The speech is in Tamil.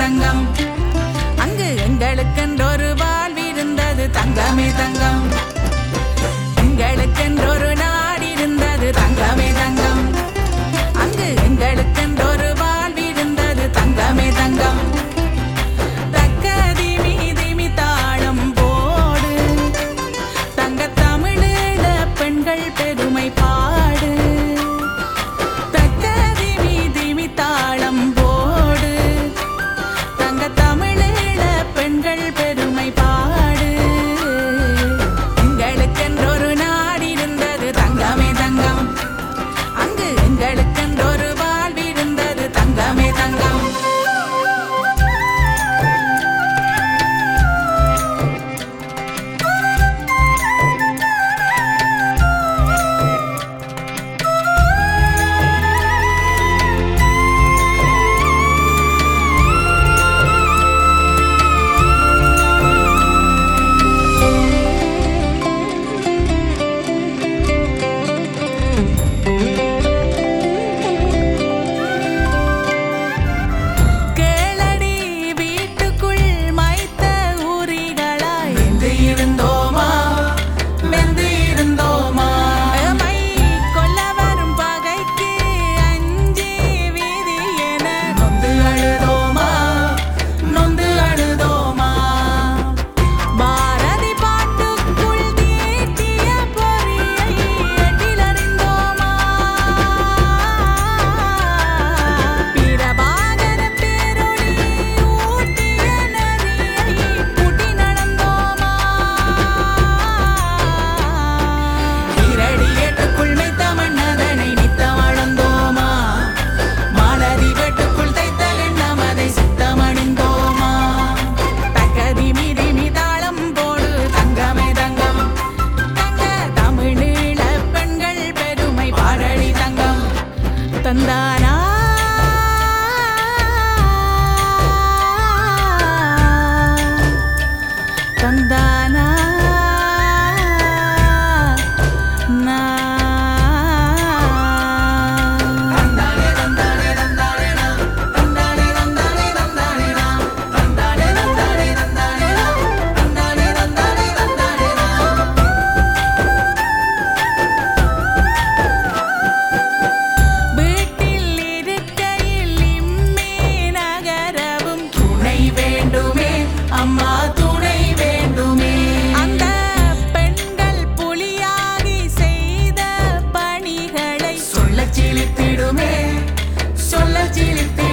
தங்கம் அங்கு எங்களுக்கென்றொரு வாழ்விருந்தது தங்கமே தங்கம் எங்களுக்கென்றொரு நாடிருந்தது தங்கமே தங்கம் அங்கு எங்களுக்கென்றொரு வாழ்விருந்தது தங்கமே தங்கம் தக்கதி மீதிமி தாளம் போடு தங்க தமிழீழ பெண்கள் பெருமை பாடு தக்கதி மீதிமி தாளம் போடு தங்க தமிழீழ பெண்கள் பெருமை பாடு எங்களுக்கென்றொரு நாடிருந்தது தங்கமே தங்கம் அங்கு எங்களுக்கென்றொரு வாழ்விருந்தது தங்கமே தங்கம் தந்தானா தந்தானா அம்மா துணை வேண்டுமே அந்த பெண்கள் புலியாகி செய்த பணிகளை சொல்ல சிலித்திடுமே சொல்ல சிலித்தி